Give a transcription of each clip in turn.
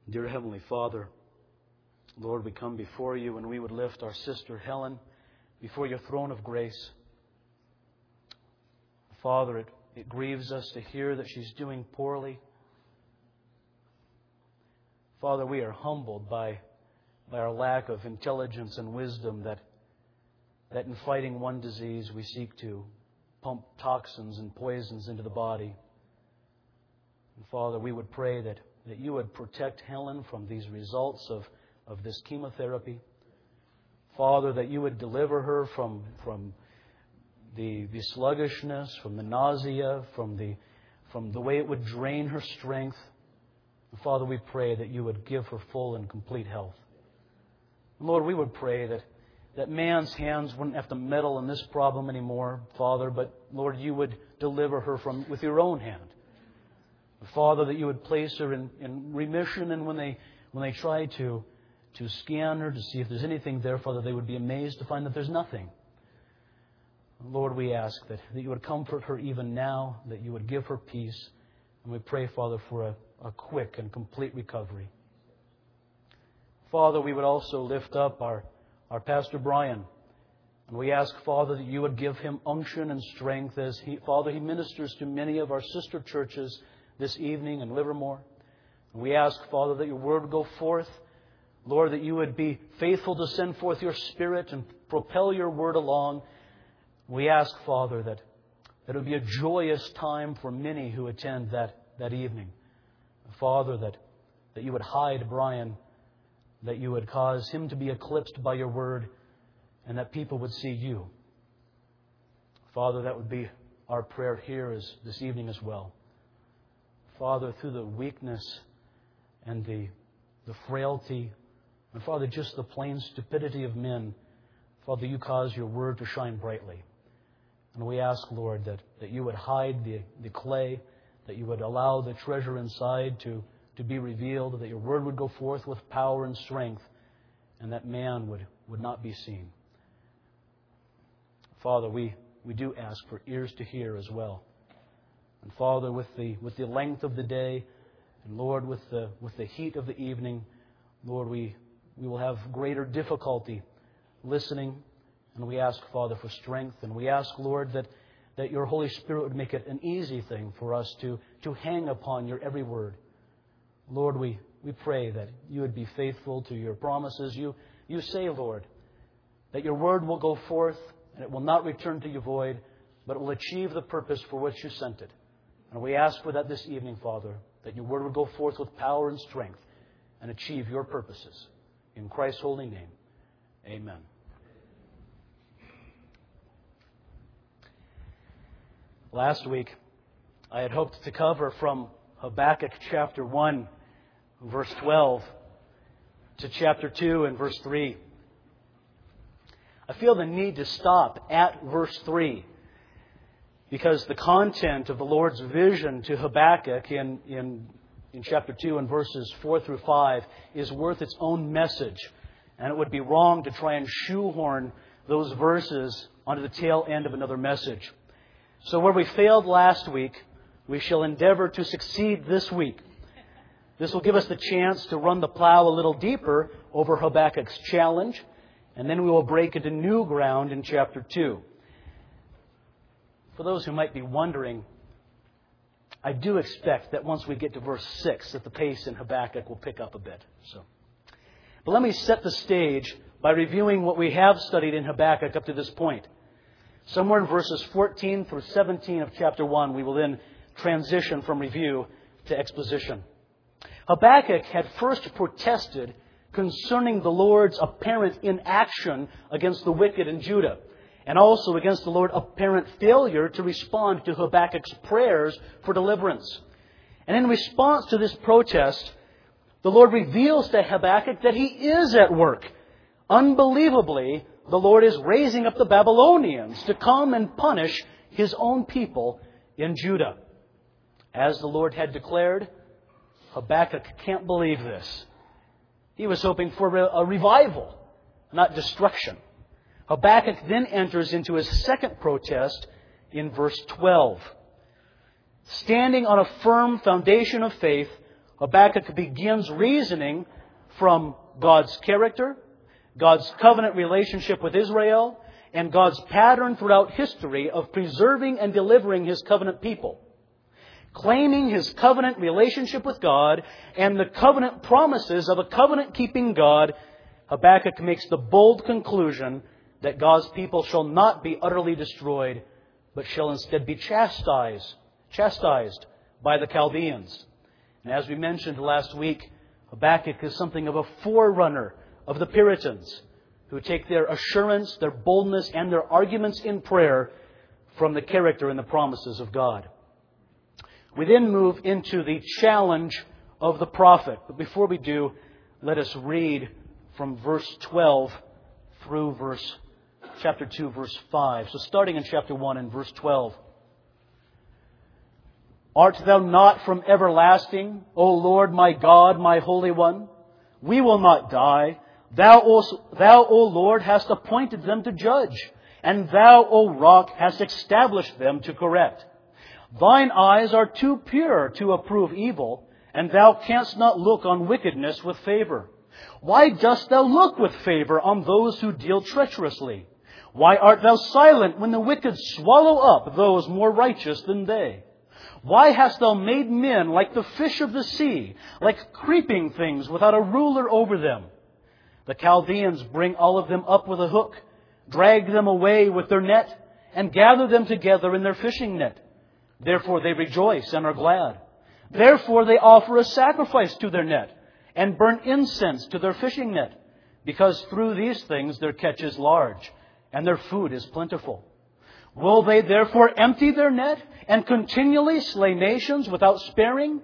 Dear Heavenly Father, Lord, we come before You and we would lift our sister Helen before Your throne of grace. Father, it grieves us to hear that she's doing poorly. Father, we are humbled by our lack of intelligence and wisdom that in fighting one disease we seek to pump toxins and poisons into the body. And Father, we would pray that You would protect Helen from these results of this chemotherapy. Father, that You would deliver her from the sluggishness, from the nausea, from the way it would drain her strength. And Father, we pray that You would give her full and complete health. And Lord, we would pray that man's hands wouldn't have to meddle in this problem anymore, Father, but Lord, You would deliver her with Your own hand. Father, that You would place her in remission, and when they try to scan her to see if there's anything there, Father, they would be amazed to find that there's nothing. Lord, we ask that You would comfort her even now, that You would give her peace, and we pray, Father, for a quick and complete recovery. Father, we would also lift up our Pastor Brian, and we ask, Father, that You would give him unction and strength as he ministers to many of our sister churches this evening in Livermore. And we ask, Father, that Your word would go forth. Lord, that You would be faithful to send forth Your Spirit and propel Your word along. We ask, Father, that it would be a joyous time for many who attend that evening. Father, that You would hide Brian, that You would cause him to be eclipsed by Your word, and that people would see You. Father, that would be our prayer here this evening as well. Father, through the weakness and the frailty, and Father, just the plain stupidity of men, Father, You cause Your word to shine brightly. And we ask, Lord, that You would hide the clay, that You would allow the treasure inside to be revealed, that Your word would go forth with power and strength, and that man would not be seen. Father, we do ask for ears to hear as well. And Father, with the length of the day, and Lord, with the heat of the evening, Lord, we will have greater difficulty listening. And we ask, Father, for strength. And we ask, Lord, that Your Holy Spirit would make it an easy thing for us to hang upon Your every word. Lord, we pray that You would be faithful to Your promises. You say, Lord, that Your word will go forth and it will not return to You void, but it will achieve the purpose for which You sent it. And we ask for that this evening, Father, that Your word would go forth with power and strength and achieve Your purposes. In Christ's holy name, amen. Last week, I had hoped to cover from Habakkuk chapter 1, verse 12, to chapter 2 and verse 3. I feel the need to stop at verse 3 because the content of the Lord's vision to Habakkuk in chapter 2 and verses 4 through 5 is worth its own message. And it would be wrong to try and shoehorn those verses onto the tail end of another message. So where we failed last week, we shall endeavor to succeed this week. This will give us the chance to run the plow a little deeper over Habakkuk's challenge, and then we will break into new ground in chapter 2. For those who might be wondering, I do expect that once we get to verse 6 that the pace in Habakkuk will pick up a bit. But let me set the stage by reviewing what we have studied in Habakkuk up to this point. Somewhere in verses 14 through 17 of chapter 1, we will then transition from review to exposition. Habakkuk had first protested concerning the Lord's apparent inaction against the wicked in Judah, and also against the Lord's apparent failure to respond to Habakkuk's prayers for deliverance. And in response to this protest, the Lord reveals to Habakkuk that He is at work. Unbelievably, the Lord is raising up the Babylonians to come and punish His own people in Judah. As the Lord had declared, Habakkuk can't believe this. He was hoping for a revival, not destruction. Habakkuk then enters into his second protest in verse 12. Standing on a firm foundation of faith, Habakkuk begins reasoning from God's character, God's covenant relationship with Israel, and God's pattern throughout history of preserving and delivering His covenant people. Claiming His covenant relationship with God and the covenant promises of a covenant-keeping God, Habakkuk makes the bold conclusion that God's people shall not be utterly destroyed, but shall instead be chastised by the Chaldeans. And as we mentioned last week, Habakkuk is something of a forerunner of the Puritans, who take their assurance, their boldness, and their arguments in prayer from the character and the promises of God. We then move into the challenge of the prophet. But before we do, let us read from verse 12 through chapter 2, verse 5. So starting in chapter 1 and verse 12. Art thou not from everlasting, O Lord my God, my Holy One? We will not die. Thou, O Lord, hast appointed them to judge, and Thou, O Rock, hast established them to correct. Thine eyes are too pure to approve evil, and Thou canst not look on wickedness with favor. Why dost Thou look with favor on those who deal treacherously? Why art Thou silent when the wicked swallow up those more righteous than they? Why hast Thou made men like the fish of the sea, like creeping things without a ruler over them? The Chaldeans bring all of them up with a hook, drag them away with their net, and gather them together in their fishing net. Therefore they rejoice and are glad. Therefore they offer a sacrifice to their net, and burn incense to their fishing net, because through these things their catch is large, and their food is plentiful. Will they therefore empty their net, and continually slay nations without sparing?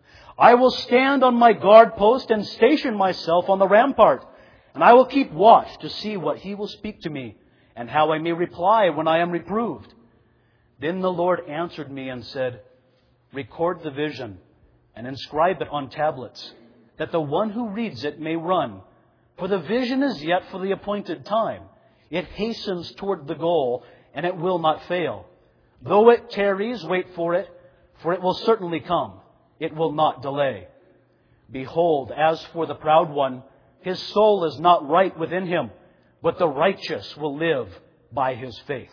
I will stand on my guard post and station myself on the rampart, and I will keep watch to see what He will speak to me, and how I may reply when I am reproved. Then the Lord answered me and said, Record the vision, and inscribe it on tablets, that the one who reads it may run. For the vision is yet for the appointed time. It hastens toward the goal, and it will not fail. Though it tarries, wait for it will certainly come. It will not delay. Behold, as for the proud one, his soul is not right within him, but the righteous will live by his faith.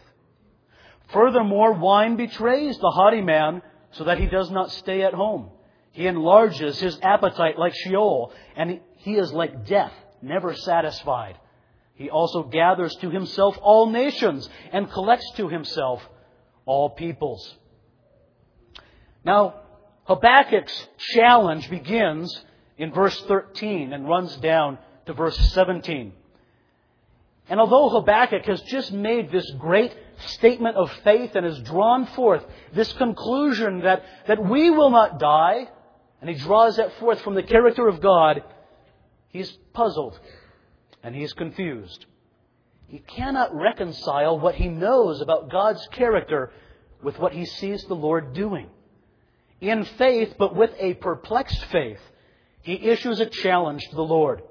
Furthermore, wine betrays the haughty man, so that he does not stay at home. He enlarges his appetite like Sheol, and he is like death, never satisfied. He also gathers to himself all nations, and collects to himself all peoples. Now, Habakkuk's challenge begins in verse 13 and runs down to verse 17. And although Habakkuk has just made this great statement of faith and has drawn forth this conclusion that we will not die, and he draws that forth from the character of God, he's puzzled and he's confused. He cannot reconcile what he knows about God's character with what he sees the Lord doing. In faith, but with a perplexed faith, he issues a challenge to the Lord.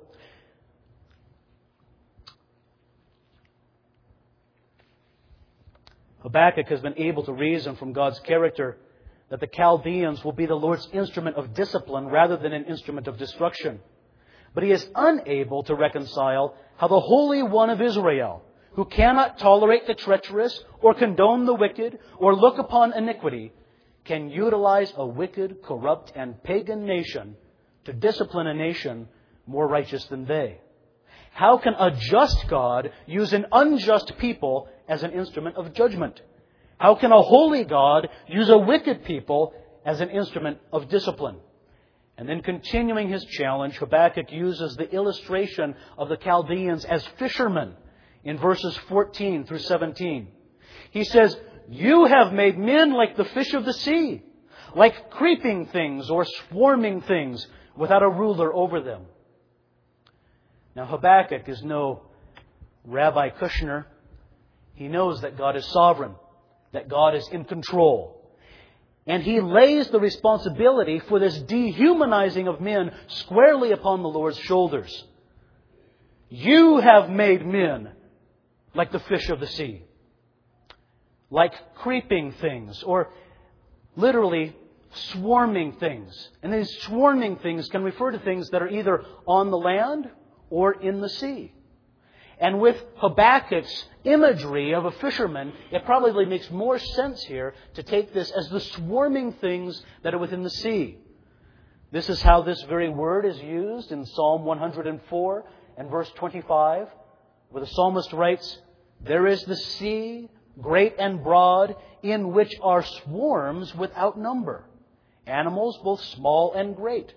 Habakkuk has been able to reason from God's character that the Chaldeans will be the Lord's instrument of discipline rather than an instrument of destruction. But he is unable to reconcile how the Holy One of Israel, who cannot tolerate the treacherous or condone the wicked or look upon iniquity, can utilize a wicked, corrupt, and pagan nation to discipline a nation more righteous than they. How can a just God use an unjust people as an instrument of judgment? How can a holy God use a wicked people as an instrument of discipline? And then continuing his challenge, Habakkuk uses the illustration of the Chaldeans as fishermen in verses 14 through 17. He says, You have made men like the fish of the sea, like creeping things or swarming things without a ruler over them. Now Habakkuk is no Rabbi Kushner. He knows that God is sovereign, that God is in control. And he lays the responsibility for this dehumanizing of men squarely upon the Lord's shoulders. You have made men like the fish of the sea, like creeping things, or literally swarming things. And these swarming things can refer to things that are either on the land or in the sea. And with Habakkuk's imagery of a fisherman, it probably makes more sense here to take this as the swarming things that are within the sea. This is how this very word is used in Psalm 104 and verse 25, where the psalmist writes, "There is the sea, great and broad, in which are swarms without number, animals both small and great."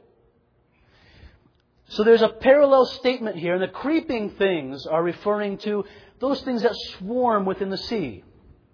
So there's a parallel statement here, and the creeping things are referring to those things that swarm within the sea.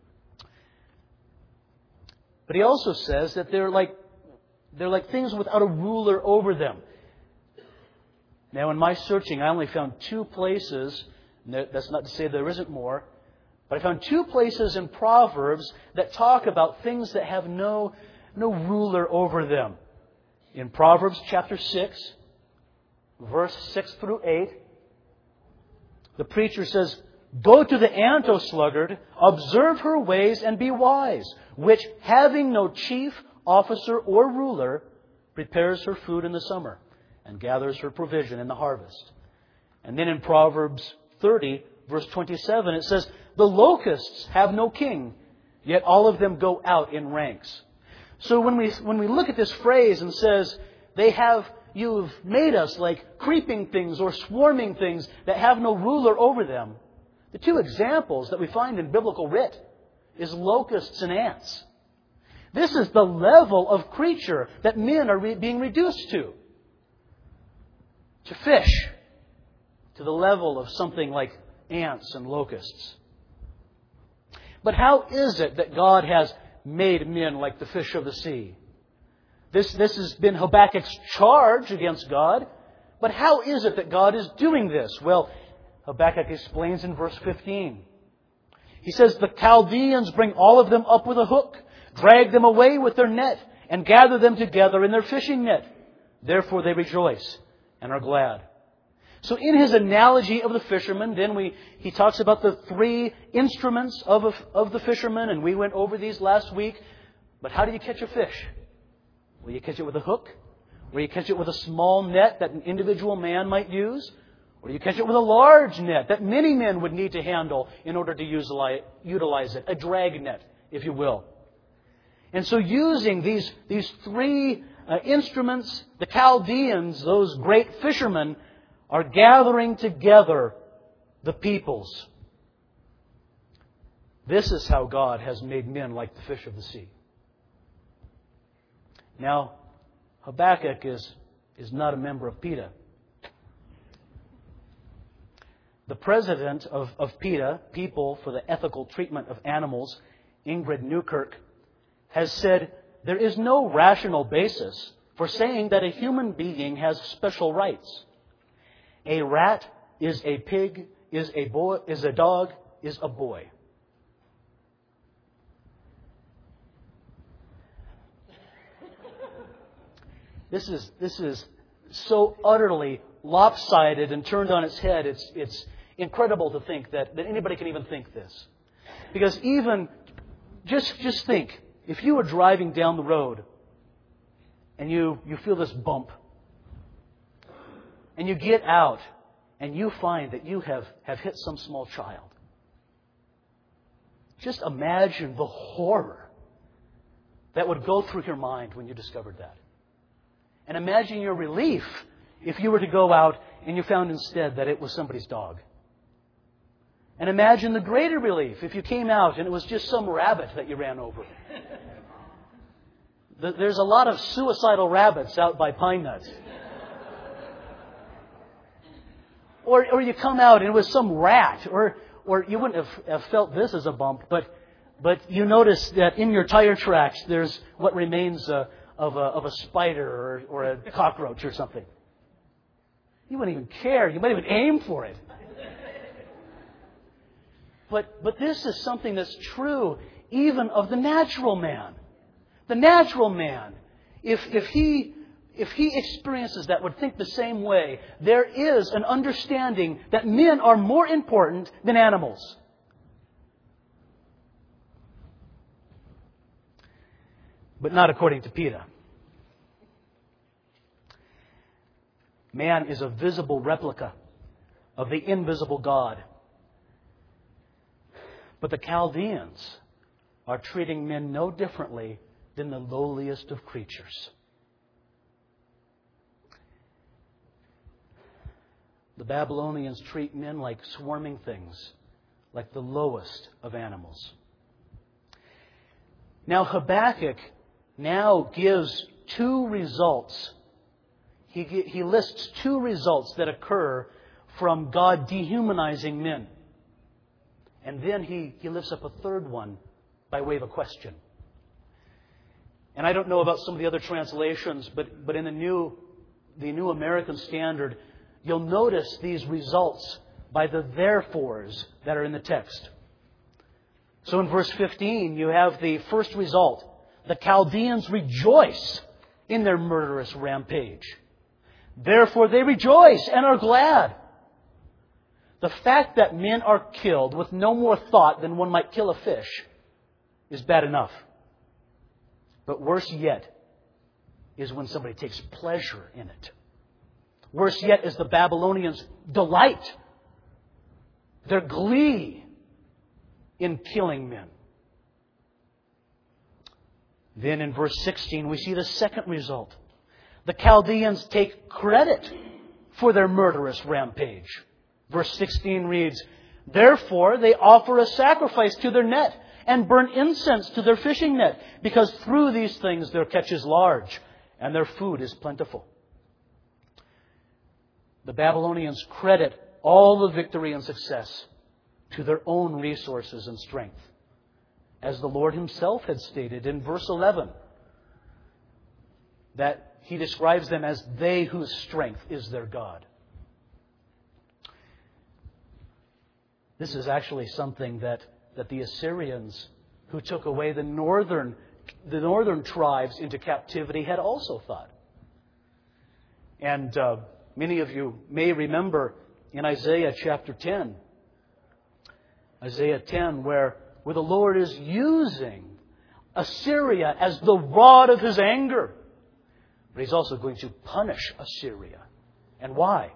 But he also says that they're like things without a ruler over them. Now, in my searching, I only found 2 places. That's not to say there isn't more. But I found 2 places in Proverbs that talk about things that have no ruler over them. In Proverbs chapter 6, verse 6 through 8, the preacher says, "Go to the ant, O sluggard, observe her ways and be wise, which, having no chief, officer, or ruler, prepares her food in the summer and gathers her provision in the harvest." And then in Proverbs 30, verse 27, it says, "The locusts have no king, yet all of them go out in ranks." So when we look at this phrase and says, "You've made us like creeping things or swarming things that have no ruler over them," the 2 examples that we find in biblical writ is locusts and ants. This is the level of creature that men are being reduced to fish, to the level of something like ants and locusts. But how is it that God has made men like the fish of the sea? This has been Habakkuk's charge against God. But how is it that God is doing this? Well, Habakkuk explains in verse 15. He says, "The Chaldeans bring all of them up with a hook, drag them away with their net, and gather them together in their fishing net. Therefore they rejoice and are glad." So in his analogy of the fisherman, then he talks about the 3 instruments of the fisherman, and we went over these last week. But how do you catch a fish? Will you catch it with a hook? Will you catch it with a small net that an individual man might use? Or do you catch it with a large net that many men would need to handle in order to utilize it? A drag net, if you will. And so using these 3 instruments, the Chaldeans, those great fishermen, are gathering together the peoples. This is how God has made men like the fish of the sea. Now, Habakkuk is not a member of PETA. The president of PETA, People for the Ethical Treatment of Animals, Ingrid Newkirk, has said there is no rational basis for saying that a human being has special rights. A rat is a pig, is a dog, is a boy. This is so utterly lopsided and turned on its head. It's incredible to think that anybody can even think this. Because even, just think, if you were driving down the road and you feel this bump, and you get out and you find that you have hit some small child. Just imagine the horror that would go through your mind when you discovered that. And imagine your relief if you were to go out and you found instead that it was somebody's dog. And imagine the greater relief if you came out and it was just some rabbit that you ran over. There's a lot of suicidal rabbits out by Pine Nuts. Or you come out and it was some rat, or you wouldn't have felt this as a bump, but you notice that in your tire tracks there's what remains of a spider or a cockroach or something. You wouldn't even care. You might even aim for it. But this is something that's true even of the natural man. The natural man, if he experiences that, would think the same way. There is an understanding that men are more important than animals. but not according to PETA. Man is a visible replica of the invisible God. But the Chaldeans are treating men no differently than the lowliest of creatures. The Babylonians treat men like swarming things, like the lowest of animals. Now Habakkuk now gives two results. He lists two results that occur from God dehumanizing men. And then he lifts up a third one by way of a question. And I don't know about some of the other translations, but in the New American Standard, you'll notice these results by the therefores that are in the text. So in verse 15, you have the first result. The Chaldeans rejoice in their murderous rampage. Therefore they rejoice and are glad. The fact that men are killed with no more thought than one might kill a fish is bad enough. But worse yet is when somebody takes pleasure in it. Worse yet is the Babylonians' delight, their glee in killing men. Then in verse 16 we see the second result. The Chaldeans take credit for their murderous rampage. Verse 16 reads, Therefore they offer a sacrifice to their net and burn incense to their fishing net, because through these things their catch is large and their food is plentiful. The Babylonians credit all the victory and success to their own resources and strength, as the Lord Himself had stated in verse 11, that He describes them as they whose strength is their God. This is actually something that the Assyrians, who took away the northern tribes into captivity, had also thought. And many of you may remember in Isaiah chapter 10, where the Lord is using Assyria as the rod of His anger. But He's also going to punish Assyria. And why?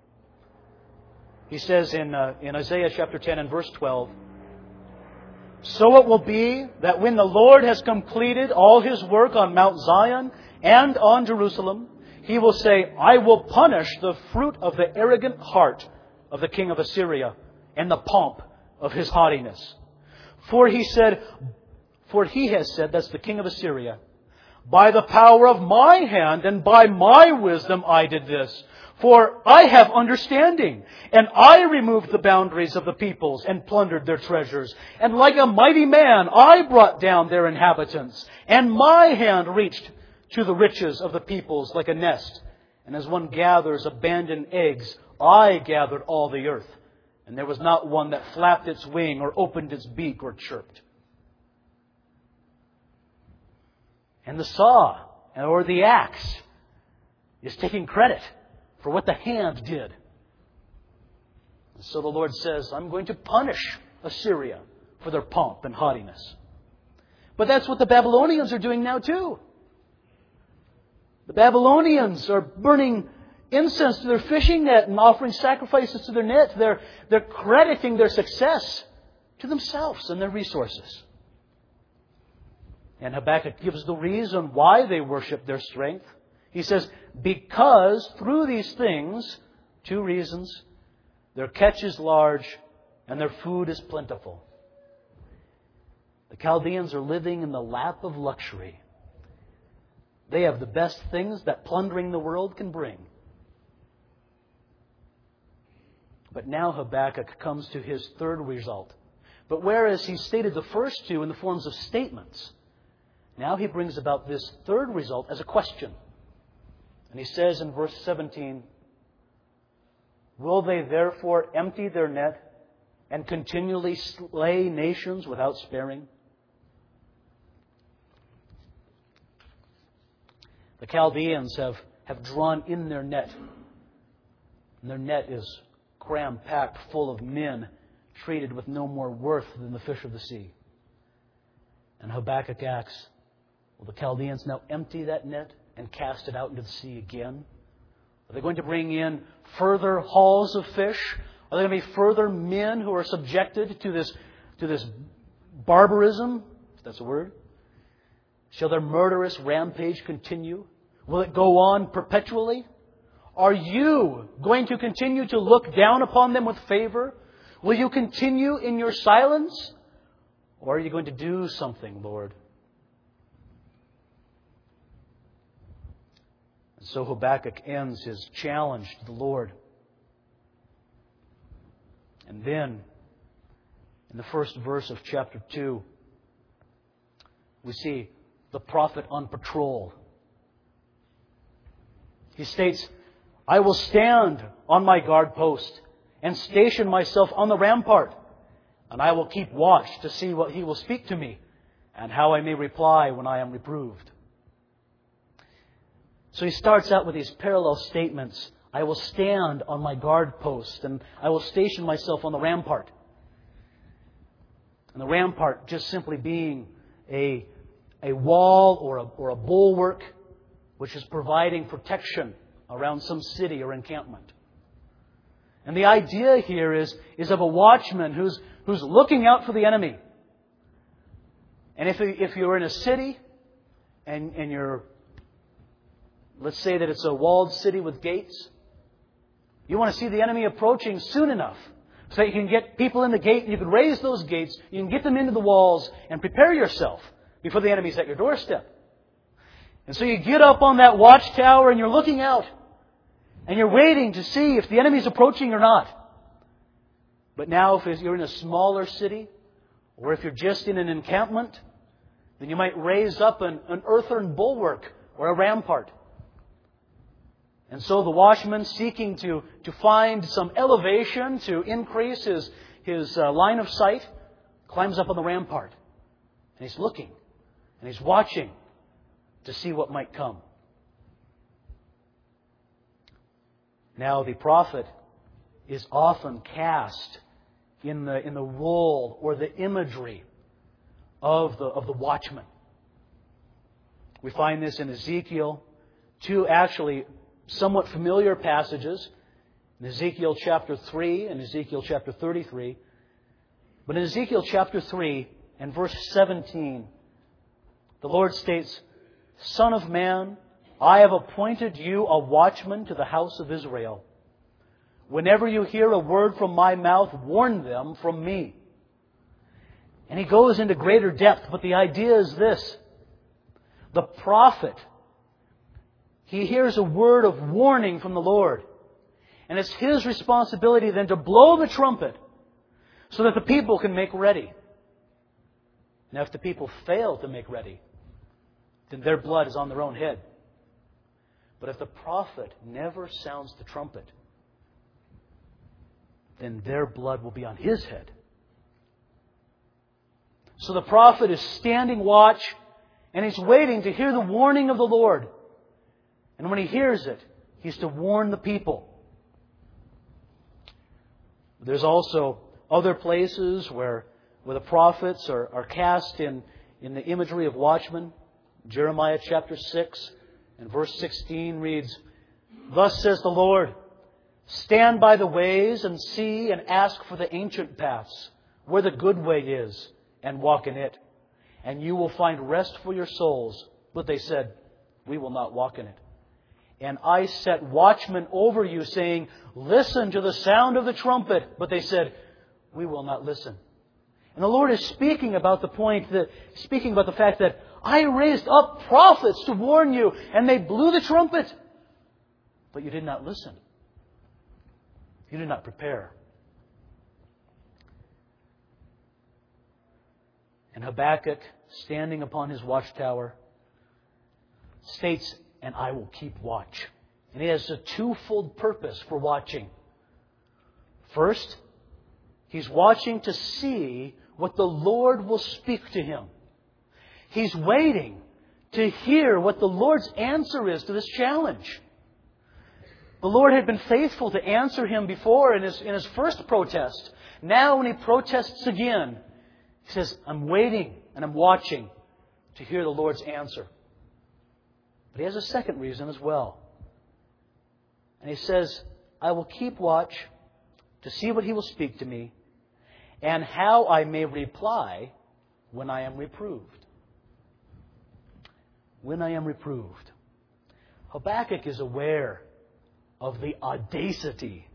He says in Isaiah chapter 10 and verse 12, So it will be that when the Lord has completed all His work on Mount Zion and on Jerusalem, He will say, I will punish the fruit of the arrogant heart of the king of Assyria and the pomp of his haughtiness. For he has said, that's the king of Assyria, By the power of my hand and by my wisdom I did this. For I have understanding, and I removed the boundaries of the peoples and plundered their treasures. And like a mighty man, I brought down their inhabitants, and my hand reached to the riches of the peoples like a nest. And as one gathers abandoned eggs, I gathered all the earth. And there was not one that flapped its wing or opened its beak or chirped. And the saw, or the axe, is taking credit for what the hand did. And so the Lord says, I'm going to punish Assyria for their pomp and haughtiness. But that's what the Babylonians are doing now too. The Babylonians are burning incense to their fishing net and offering sacrifices to their net. They're crediting their success to themselves and their resources. And Habakkuk gives the reason why they worship their strength. He says, because through these things, two reasons, their catch is large and their food is plentiful. The Chaldeans are living in the lap of luxury. They have the best things that plundering the world can bring. But now Habakkuk comes to his third result. But whereas he stated the first two in the forms of statements, now he brings about this third result as a question. And he says in verse 17, Will they therefore empty their net and continually slay nations without sparing? The Chaldeans have drawn in their net. And their net is cram-packed full of men treated with no more worth than the fish of the sea. And Habakkuk asks, Will the Chaldeans now empty that net and cast it out into the sea again? Are they going to bring in further hauls of fish? Are there going to be further men who are subjected to this barbarism, if that's a word? Shall their murderous rampage continue? Will it go on perpetually? Are you going to continue to look down upon them with favor? Will you continue in your silence? Or are you going to do something, Lord? And so Habakkuk ends his challenge to the Lord. And then, in the first verse of chapter 2, we see the prophet on patrol. He states, I will stand on my guard post and station myself on the rampart, and I will keep watch to see what he will speak to me and how I may reply when I am reproved. So he starts out with these parallel statements. I will stand on my guard post and I will station myself on the rampart. And the rampart just simply being a wall or a bulwark which is providing protection around some city or encampment. And the idea here is of a watchman who's looking out for the enemy. And if you're in a city and you're, let's say that it's a walled city with gates, you want to see the enemy approaching soon enough so that you can get people in the gate and you can raise those gates, you can get them into the walls and prepare yourself before the enemy's at your doorstep. And so you get up on that watchtower and you're looking out and you're waiting to see if the enemy's approaching or not. But now if you're in a smaller city or if you're just in an encampment, then you might raise up an earthen bulwark or a rampart. And so the watchman, seeking to find some elevation to increase his line of sight, climbs up on the rampart. And he's looking and he's watching to see what might come. Now the prophet is often cast in the role or the imagery of the watchman. We find this in Ezekiel, two actually somewhat familiar passages, in Ezekiel chapter 3 and Ezekiel chapter 33. But in Ezekiel chapter 3 and verse 17, the Lord states, Son of man, I have appointed you a watchman to the house of Israel. Whenever you hear a word from my mouth, warn them from me. And he goes into greater depth, but the idea is this. The prophet, he hears a word of warning from the Lord. And it's his responsibility then to blow the trumpet so that the people can make ready. Now, if the people fail to make ready, then their blood is on their own head. But if the prophet never sounds the trumpet, then their blood will be on his head. So the prophet is standing watch, and he's waiting to hear the warning of the Lord. And when he hears it, he's to warn the people. There's also other places where the prophets are cast in the imagery of watchmen. Jeremiah chapter 6 and verse 16 reads, Thus says the Lord, Stand by the ways and see and ask for the ancient paths, where the good way is, and walk in it. And you will find rest for your souls. But they said, We will not walk in it. And I set watchmen over you, saying, Listen to the sound of the trumpet. But they said, We will not listen. And the Lord is speaking about the fact that I raised up prophets to warn you, and they blew the trumpet. But you did not listen. You did not prepare. And Habakkuk, standing upon his watchtower, states, And I will keep watch. And he has a twofold purpose for watching. First, he's watching to see what the Lord will speak to him. He's waiting to hear what the Lord's answer is to this challenge. The Lord had been faithful to answer him before in his first protest. Now when he protests again, he says, I'm waiting and I'm watching to hear the Lord's answer. But he has a second reason as well. And he says, I will keep watch to see what he will speak to me and how I may reply when I am reproved. When I am reproved. Habakkuk is aware of the audacity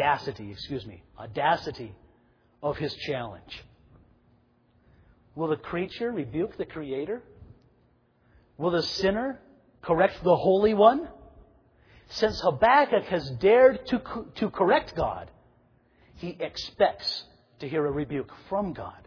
of his challenge. Will the creature rebuke the Creator? Will the sinner correct the Holy One? Since Habakkuk has dared to correct God, he expects to hear a rebuke from God.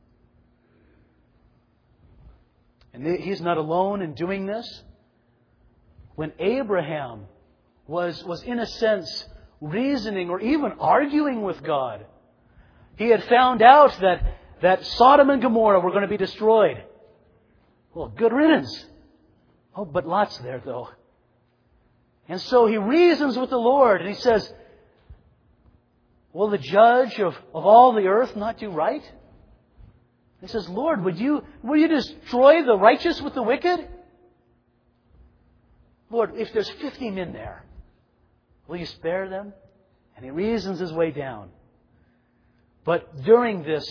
And he's not alone in doing this. When Abraham was in a sense reasoning or even arguing with God, he had found out that Sodom and Gomorrah were going to be destroyed. Well, good riddance. Oh, but Lot's there though. And so he reasons with the Lord and he says, will the judge of all the earth not do right? He says, Lord, will you destroy the righteous with the wicked? Lord, if there's 50 men there, will you spare them? And he reasons his way down. But during this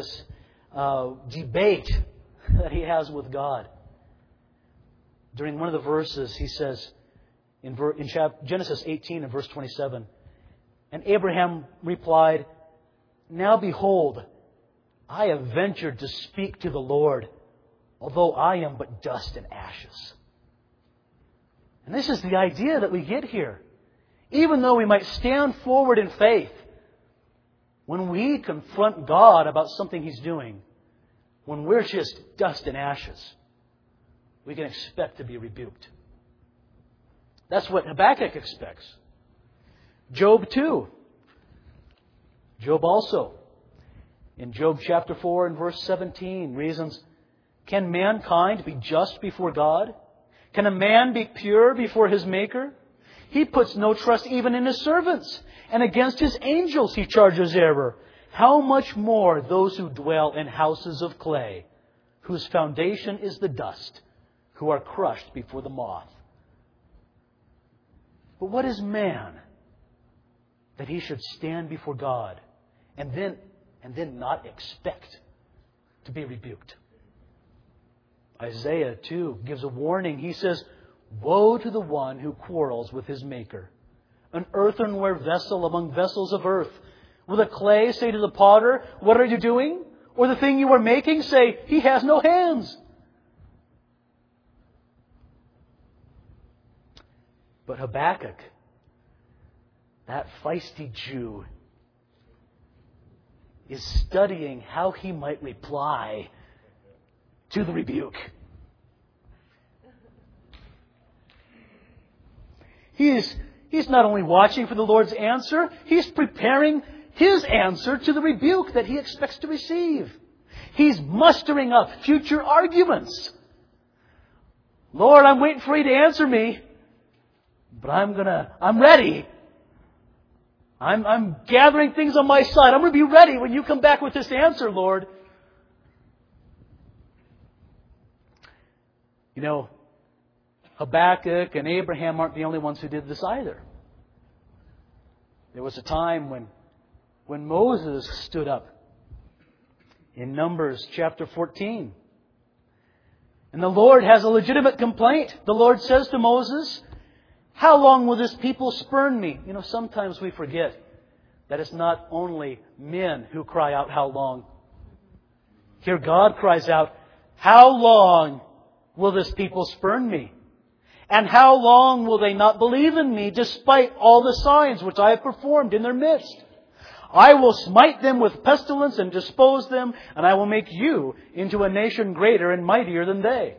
debate that he has with God, during one of the verses, he says, in Genesis 18 and verse 27, and Abraham replied, now behold, I have ventured to speak to the Lord, although I am but dust and ashes. And this is the idea that we get here. Even though we might stand forward in faith, when we confront God about something He's doing, when we're just dust and ashes, we can expect to be rebuked. That's what Habakkuk expects. Job too. Job also. In Job chapter 4 and verse 17 reasons, can mankind be just before God? Can a man be pure before his Maker? He puts no trust even in his servants, and against his angels he charges error. How much more those who dwell in houses of clay, whose foundation is the dust, who are crushed before the moth. But what is man that he should stand before God and then not expect to be rebuked? Isaiah, too, gives a warning. He says, woe to the one who quarrels with his Maker. An earthenware vessel among vessels of earth. Will the clay say to the potter, what are you doing? Or the thing you are making say, he has no hands. But Habakkuk, that feisty Jew, is studying how he might reply to the rebuke. He's not only watching for the Lord's answer, he's preparing his answer to the rebuke that he expects to receive. He's mustering up future arguments. Lord, I'm waiting for you to answer me, but I'm ready. I'm gathering things on my side. I'm going to be ready when you come back with this answer, Lord. You know, Habakkuk and Abraham aren't the only ones who did this either. There was a time when Moses stood up in Numbers chapter 14. And the Lord has a legitimate complaint. The Lord says to Moses, how long will this people spurn me? You know, sometimes we forget that it's not only men who cry out, how long? Here God cries out, how long will this people spurn me? And how long will they not believe in me despite all the signs which I have performed in their midst? I will smite them with pestilence and dispose them, and I will make you into a nation greater and mightier than they.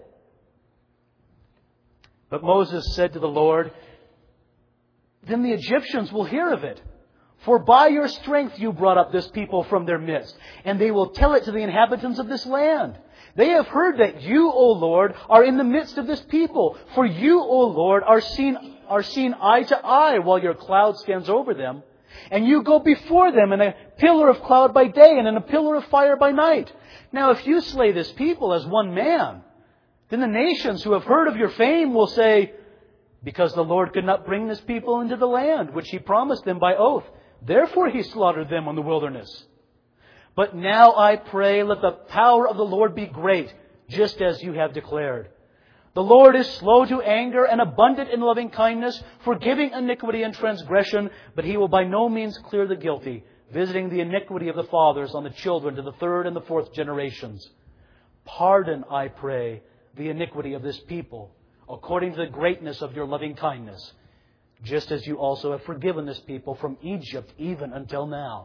But Moses said to the Lord, then the Egyptians will hear of it. For by your strength you brought up this people from their midst, and they will tell it to the inhabitants of this land. They have heard that you, O Lord, are in the midst of this people. For you, O Lord, are seen eye to eye while your cloud stands over them. And you go before them in a pillar of cloud by day and in a pillar of fire by night. Now, if you slay this people as one man, Then the nations who have heard of your fame will say, because the Lord could not bring this people into the land, which He promised them by oath. Therefore He slaughtered them in the wilderness. But now I pray, let the power of the Lord be great, just as you have declared. The Lord is slow to anger and abundant in loving kindness, forgiving iniquity and transgression, but He will by no means clear the guilty, visiting the iniquity of the fathers on the children to the third and the fourth generations. Pardon, I pray, the iniquity of this people, according to the greatness of your loving kindness, just as you also have forgiven this people from Egypt even until now.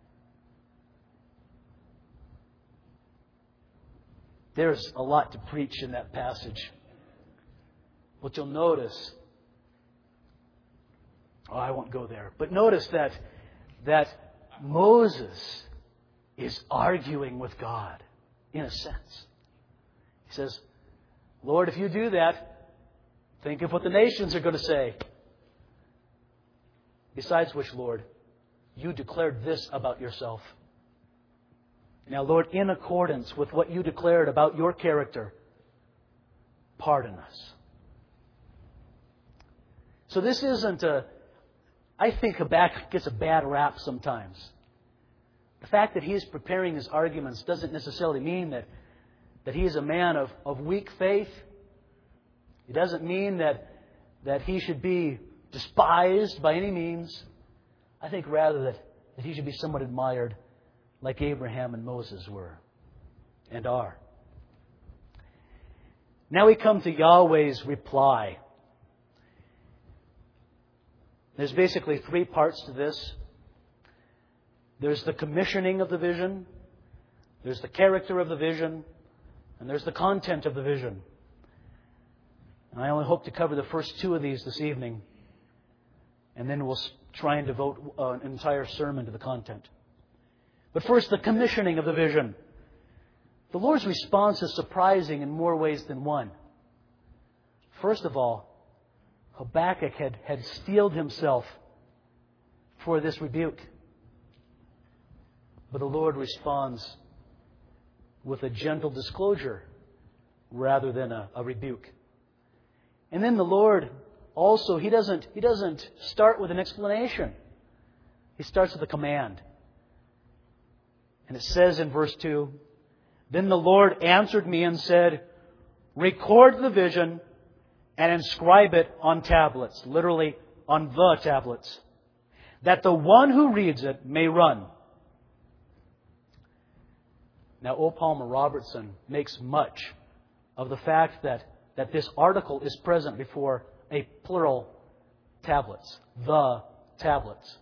There's a lot to preach in that passage. But you'll notice, I won't go there, but notice that Moses is arguing with God, in a sense. He says, Lord, if you do that, think of what the nations are going to say. Besides which, Lord, you declared this about yourself. Now, Lord, in accordance with what you declared about your character, pardon us. So this isn't I think Habakkuk gets a bad rap sometimes. The fact that he's preparing his arguments doesn't necessarily mean that he is a man of weak faith. It doesn't mean that he should be despised by any means. I think rather that he should be somewhat admired, like Abraham and Moses were and are. Now we come to Yahweh's reply. There's basically three parts to this. There's the commissioning of the vision, there's the character of the vision, and there's the content of the vision. And I only hope to cover the first two of these this evening, and then we'll try and devote an entire sermon to the content. But first, the commissioning of the vision. The Lord's response is surprising in more ways than one. First of all, Habakkuk had steeled himself for this rebuke. But the Lord responds with a gentle disclosure rather than a rebuke. And then the Lord also, He doesn't start with an explanation. He starts with a command. And it says in verse 2, Then the Lord answered me and said, Record the vision and inscribe it on tablets, literally on the tablets, that the one who reads it may run. Now, O. Palmer Robertson makes much of the fact that this article is present before a plural tablets, the tablets.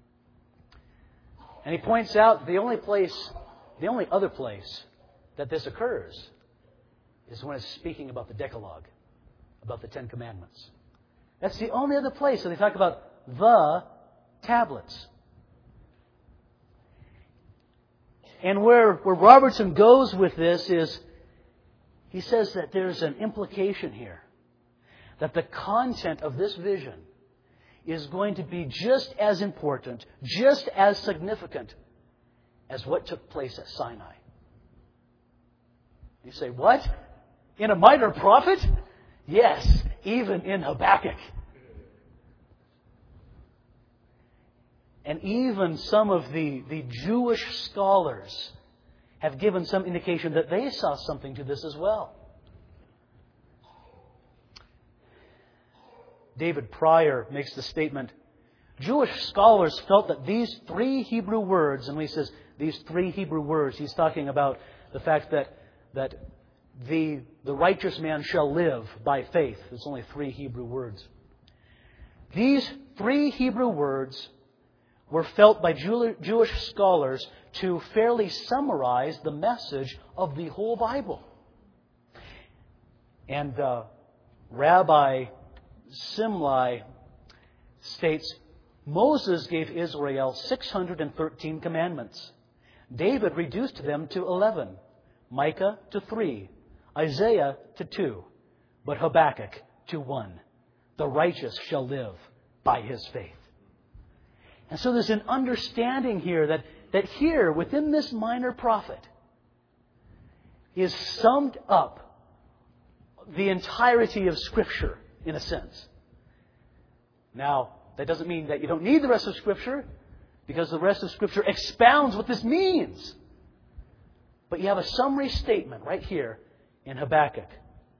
And he points out the only other place that this occurs is when it's speaking about the Decalogue, about the Ten Commandments. That's the only other place that they talk about the tablets. And where Robertson goes with this is, he says that there's an implication here, that the content of this vision is going to be just as important, just as significant as what took place at Sinai. You say, what? In a minor prophet? Yes, even in Habakkuk. And even some of the Jewish scholars have given some indication that they saw something to this as well. David Pryor makes the statement, Jewish scholars felt that these three Hebrew words, and when he says these three Hebrew words, he's talking about the fact that the righteous man shall live by faith. There's only three Hebrew words. These three Hebrew words were felt by Jewish scholars to fairly summarize the message of the whole Bible. And Rabbi Simlai states, Moses gave Israel 613 commandments. David reduced them to 11. Micah to 3. Isaiah to 2. But Habakkuk to 1. The righteous shall live by his faith. And so there's an understanding here that here, within this minor prophet, is summed up the entirety of Scripture, in a sense. Now, that doesn't mean that you don't need the rest of Scripture, because the rest of Scripture expounds what this means. But you have a summary statement right here in Habakkuk.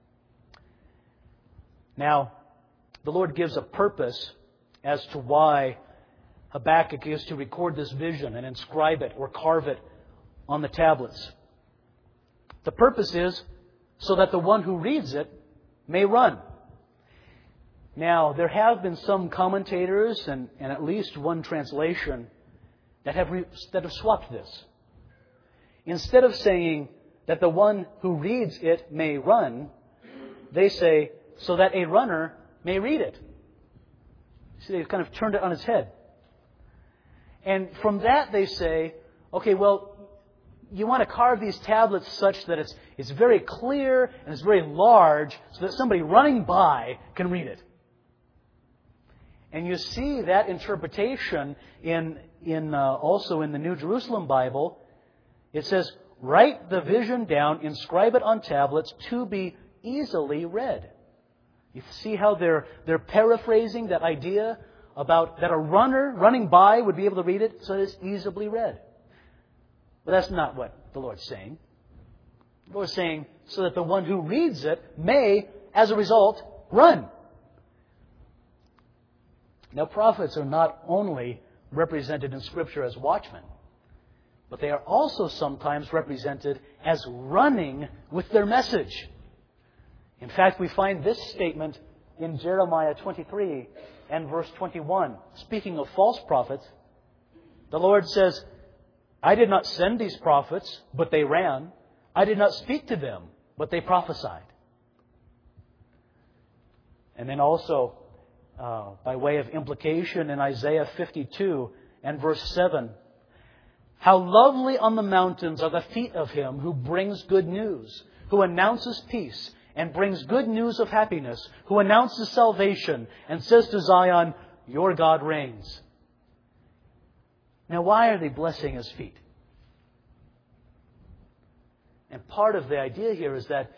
Now, the Lord gives a purpose as to why Habakkuk is to record this vision and inscribe it or carve it on the tablets. The purpose is so that the one who reads it may run. Now, there have been some commentators and at least one translation that have swapped this. Instead of saying that the one who reads it may run, they say, so that a runner may read it. See, they've kind of turned it on its head. And from that they say, okay, well, you want to carve these tablets such that it's very clear and it's very large so that somebody running by can read it. And you see that interpretation also in the New Jerusalem Bible. It says, write the vision down, inscribe it on tablets to be easily read. You see how they're paraphrasing that idea about that a runner running by would be able to read it so that it's easily read. But that's not what the Lord's saying. The Lord's saying so that the one who reads it may, as a result, run. Now, prophets are not only represented in Scripture as watchmen, but they are also sometimes represented as running with their message. In fact, we find this statement in Jeremiah 23 and verse 21. Speaking of false prophets, the Lord says, I did not send these prophets, but they ran. I did not speak to them, but they prophesied. And then also, by way of implication in Isaiah 52 and verse 7, how lovely on the mountains are the feet of him who brings good news, who announces peace and brings good news of happiness, who announces salvation and says to Zion, your God reigns. Now, why are they blessing his feet? And part of the idea here is that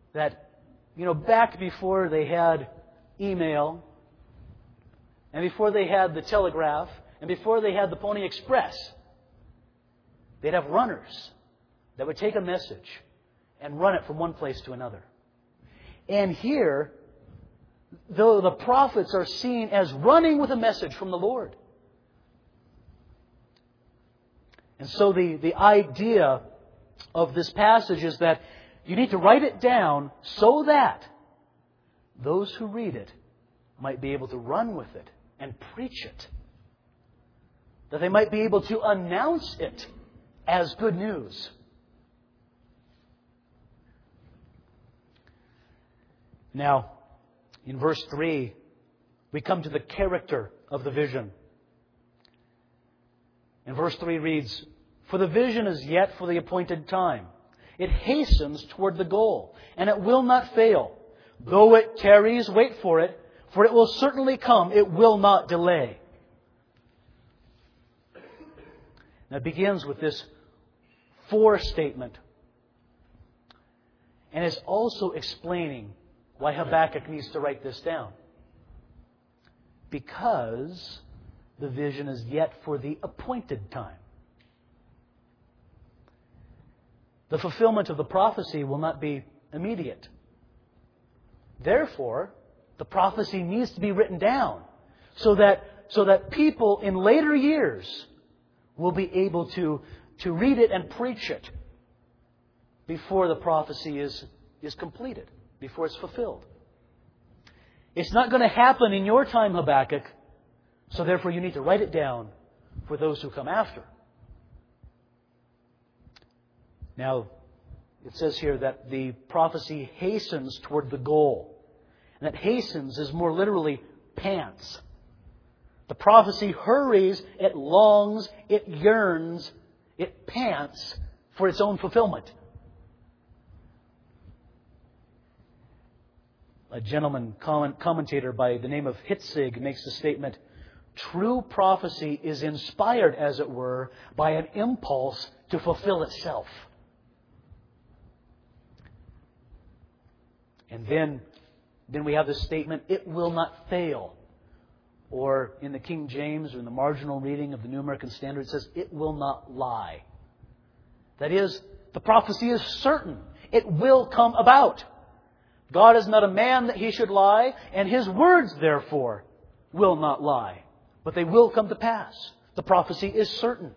back before they had email, and before they had the telegraph, and before they had the Pony Express, they'd have runners that would take a message and run it from one place to another. And here, though the prophets are seen as running with a message from the Lord. And so the idea of this passage is that you need to write it down so that those who read it might be able to run with it and preach it. That they might be able to announce it as good news. Now, in verse 3, we come to the character of the vision. And verse 3 reads, for the vision is yet for the appointed time. It hastens toward the goal, and it will not fail. Though it tarries, wait for it will certainly come. It will not delay. Now it begins with this for statement. And is also explaining why Habakkuk needs to write this down. Because the vision is yet for the appointed time. The fulfillment of the prophecy will not be immediate. Therefore, the prophecy needs to be written down so that people in later years will be able to read it and preach it before the prophecy is completed, before it's fulfilled. It's not going to happen in your time, Habakkuk, so therefore you need to write it down for those who come after. Now, it says here that the prophecy hastens toward the goal. And that hastens is more literally pants. The prophecy hurries, it longs, it yearns, it pants for its own fulfillment. A gentleman commentator by the name of Hitzig makes the statement, true prophecy is inspired, as it were, by an impulse to fulfill itself. And then we have this statement, it will not fail. Or in the King James, or in the marginal reading of the New American Standard, it says, it will not lie. That is, the prophecy is certain. It will come about. God is not a man that He should lie, and His words, therefore, will not lie. But they will come to pass. The prophecy is certain.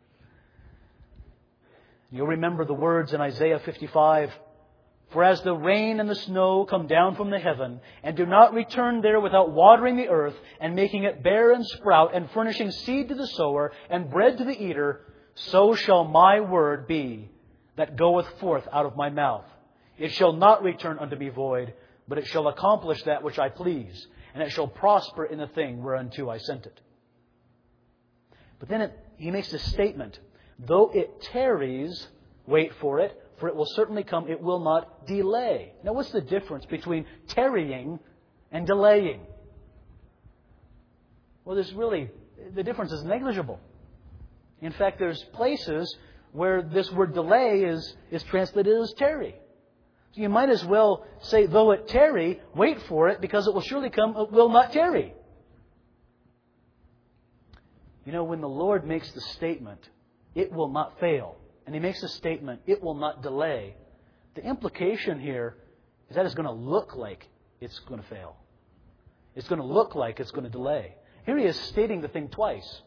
You'll remember the words in Isaiah 55, "For as the rain and the snow come down from the heaven, and do not return there without watering the earth, and making it bear and sprout, and furnishing seed to the sower, and bread to the eater, so shall my word be that goeth forth out of my mouth. It shall not return unto me void, but it shall accomplish that which I please, and it shall prosper in the thing whereunto I sent it." But then he makes this statement, "Though it tarries, wait for it will certainly come, it will not delay." Now what's the difference between tarrying and delaying? Well, the difference is negligible. In fact, there's places where this word delay is translated as tarry. So you might as well say, though it tarry, wait for it, because it will surely come, it will not tarry. You know, when the Lord makes the statement, it will not fail, and He makes the statement, it will not delay, the implication here is that it's going to look like it's going to fail. It's going to look like it's going to delay. Here He is stating the thing twice.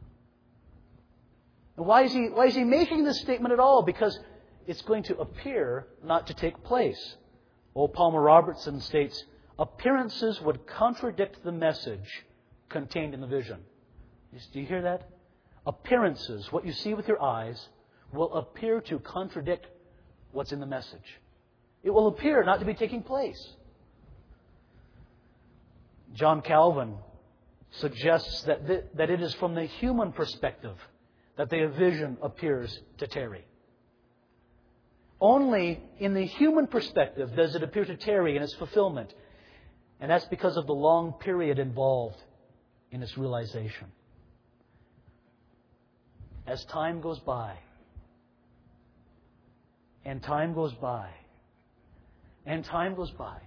And why is he making this statement at all? Because it's going to appear not to take place. Old Palmer Robertson states, "Appearances would contradict the message contained in the vision." Do you hear that? Appearances, what you see with your eyes, will appear to contradict what's in the message. It will appear not to be taking place. John Calvin suggests that it is from the human perspective that the vision appears to tarry. Only in the human perspective does it appear to tarry in its fulfillment. And that's because of the long period involved in its realization. As time goes by, and time goes by, and time goes by,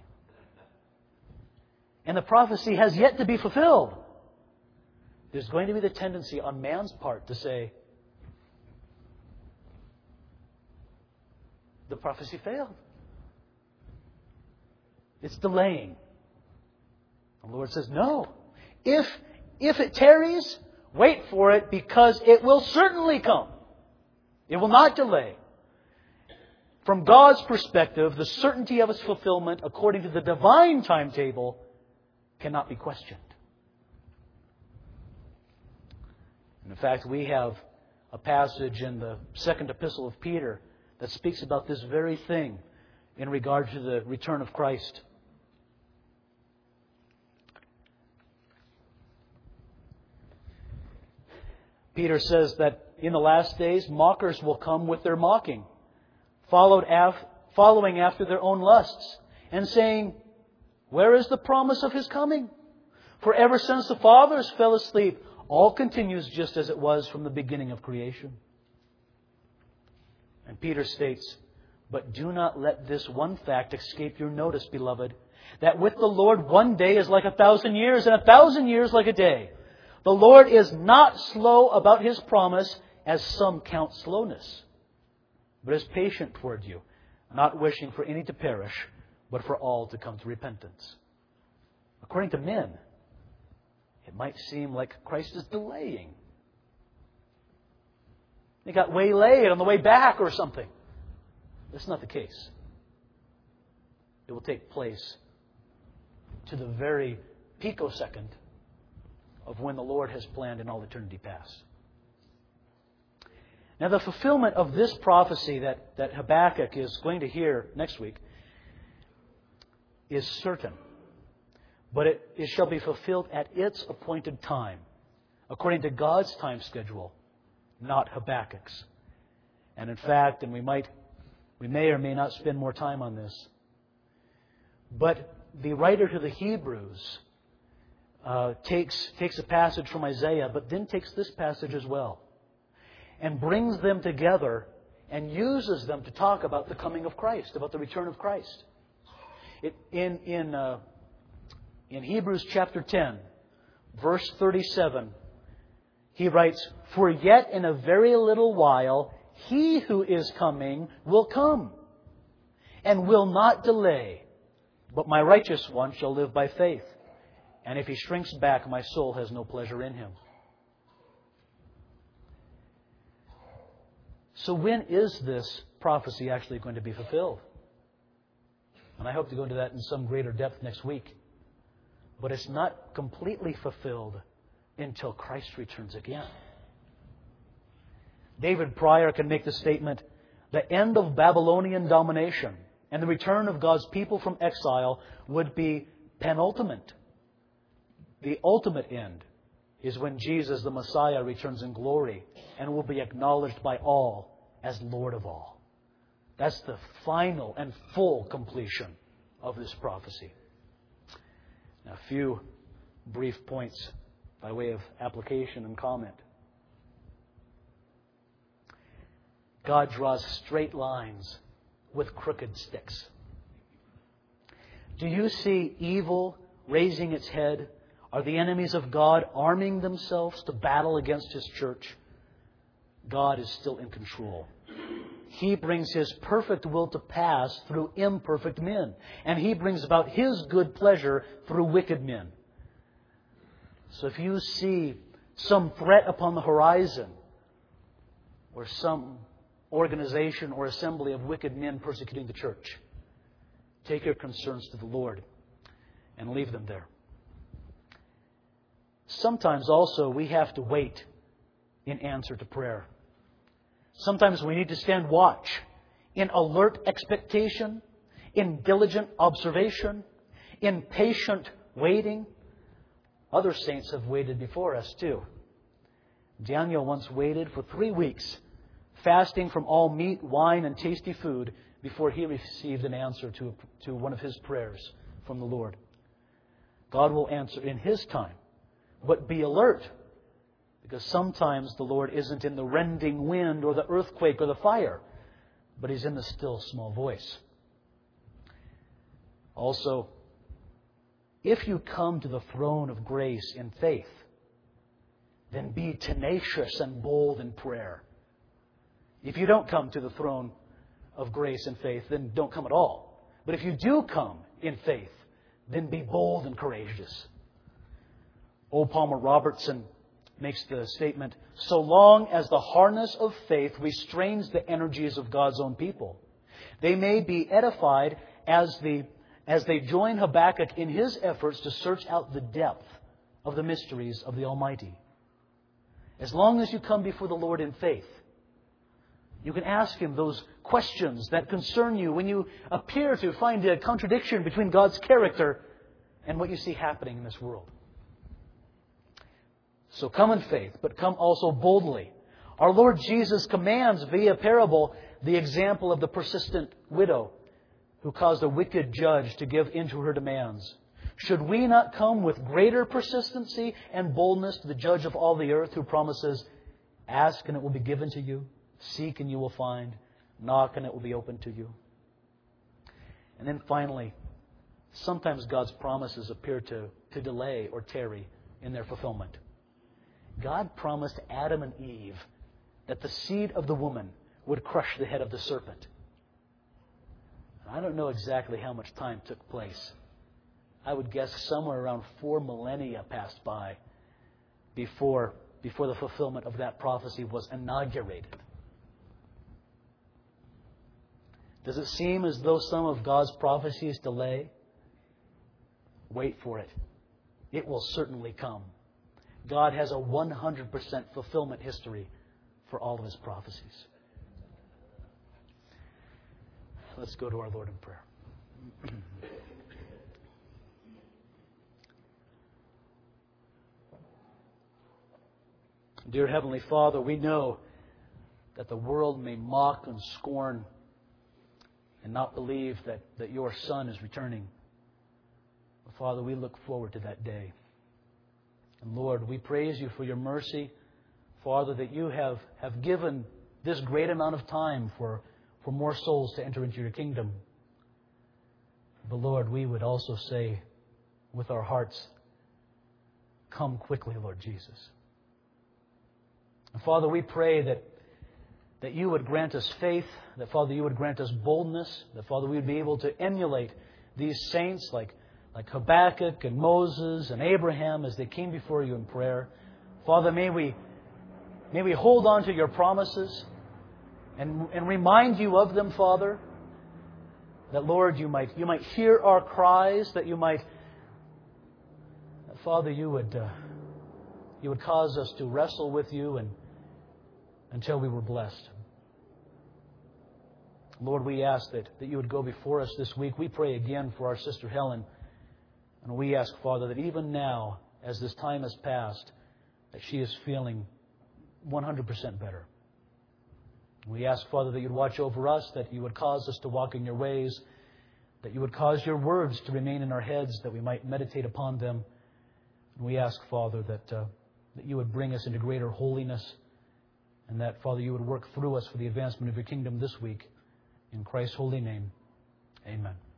and the prophecy has yet to be fulfilled, there's going to be the tendency on man's part to say, the prophecy failed. It's delaying. The Lord says, no. If it tarries, wait for it, because it will certainly come. It will not delay. From God's perspective, the certainty of its fulfillment, according to the divine timetable, cannot be questioned. And in fact, we have a passage in the second epistle of Peter that speaks about this very thing in regard to the return of Christ. Peter says that in the last days, mockers will come with their mocking, following after their own lusts, and saying, "Where is the promise of His coming? For ever since the fathers fell asleep, all continues just as it was from the beginning of creation." And Peter states, "But do not let this one fact escape your notice, beloved, that with the Lord 1 day is like 1,000 years, and 1,000 years like a day. The Lord is not slow about His promise, as some count slowness, but is patient toward you, not wishing for any to perish, but for all to come to repentance." According to men, it might seem like Christ is delaying. He got waylaid on the way back or something. That's not the case. It will take place to the very picosecond of when the Lord has planned in all eternity past. Now, the fulfillment of this prophecy that Habakkuk is going to hear next week is certain. But it shall be fulfilled at its appointed time, according to God's time schedule, not Habakkuk's. And in fact, and we may or may not spend more time on this, but the writer to the Hebrews takes a passage from Isaiah, but then takes this passage as well, and brings them together and uses them to talk about the coming of Christ, about the return of Christ. In Hebrews chapter 10, verse 37, he writes, "For yet in a very little while He who is coming will come, and will not delay. But my righteous one shall live by faith. And if he shrinks back, my soul has no pleasure in him." So when is this prophecy actually going to be fulfilled? And I hope to go into that in some greater depth next week. But it's not completely fulfilled until Christ returns again. David Pryor can make the statement, the end of Babylonian domination and the return of God's people from exile would be penultimate. The ultimate end is when Jesus, the Messiah, returns in glory and will be acknowledged by all as Lord of all. That's the final and full completion of this prophecy. Now, a few brief points by way of application and comment. God draws straight lines with crooked sticks. Do you see evil raising its head? Are the enemies of God arming themselves to battle against His church? God is still in control. He brings His perfect will to pass through imperfect men. And He brings about His good pleasure through wicked men. So if you see some threat upon the horizon, or some organization or assembly of wicked men persecuting the church, take your concerns to the Lord and leave them there. Sometimes also we have to wait in answer to prayer. Sometimes we need to stand watch in alert expectation, in diligent observation, in patient waiting. Other saints have waited before us too. Daniel once waited for 3 weeks, fasting from all meat, wine, and tasty food before he received an answer to one of his prayers from the Lord. God will answer in His time. But be alert, because sometimes the Lord isn't in the rending wind or the earthquake or the fire, but He's in the still small voice. Also, if you come to the throne of grace in faith, then be tenacious and bold in prayer. If you don't come to the throne of grace and faith, then don't come at all. But if you do come in faith, then be bold and courageous. O. Palmer Robertson makes the statement, so long as the harness of faith restrains the energies of God's own people, they may be edified as they join Habakkuk in his efforts to search out the depth of the mysteries of the Almighty. As long as you come before the Lord in faith, you can ask Him those questions that concern you when you appear to find a contradiction between God's character and what you see happening in this world. So come in faith, but come also boldly. Our Lord Jesus commands via parable the example of the persistent widow who caused a wicked judge to give in to her demands. Should we not come with greater persistency and boldness to the Judge of all the earth who promises, ask and it will be given to you, seek and you will find, knock and it will be opened to you? And then finally, sometimes God's promises appear to delay or tarry in their fulfillment. God promised Adam and Eve that the seed of the woman would crush the head of the serpent. I don't know exactly how much time took place. I would guess somewhere around 4 millennia passed by before the fulfillment of that prophecy was inaugurated. Does it seem as though some of God's prophecies delay? Wait for it. It will certainly come. God has a 100% fulfillment history for all of His prophecies. Let's go to our Lord in prayer. Dear Heavenly Father, we know that the world may mock and scorn and not believe that Your Son is returning. But Father, we look forward to that day. And Lord, we praise You for Your mercy, Father, that You have given this great amount of time for more souls to enter into Your kingdom. But Lord, we would also say with our hearts, come quickly, Lord Jesus. And Father, we pray that you would grant us faith, that Father, you would grant us boldness, that Father, we would be able to emulate these saints like Habakkuk and Moses and Abraham as they came before you in prayer. Father, may we hold on to your promises and remind you of them, Father, that, Lord, you might hear our cries, that Father, you would cause us to wrestle with you until we were blessed. Lord, we ask that you would go before us this week. We pray again for our sister Helen. And we ask, Father, that even now, as this time has passed, that she is feeling 100% better. We ask, Father, that you'd watch over us, that you would cause us to walk in your ways, that you would cause your words to remain in our heads, that we might meditate upon them. And we ask, Father, that you would bring us into greater holiness, and that, Father, you would work through us for the advancement of your kingdom this week. In Christ's holy name, amen.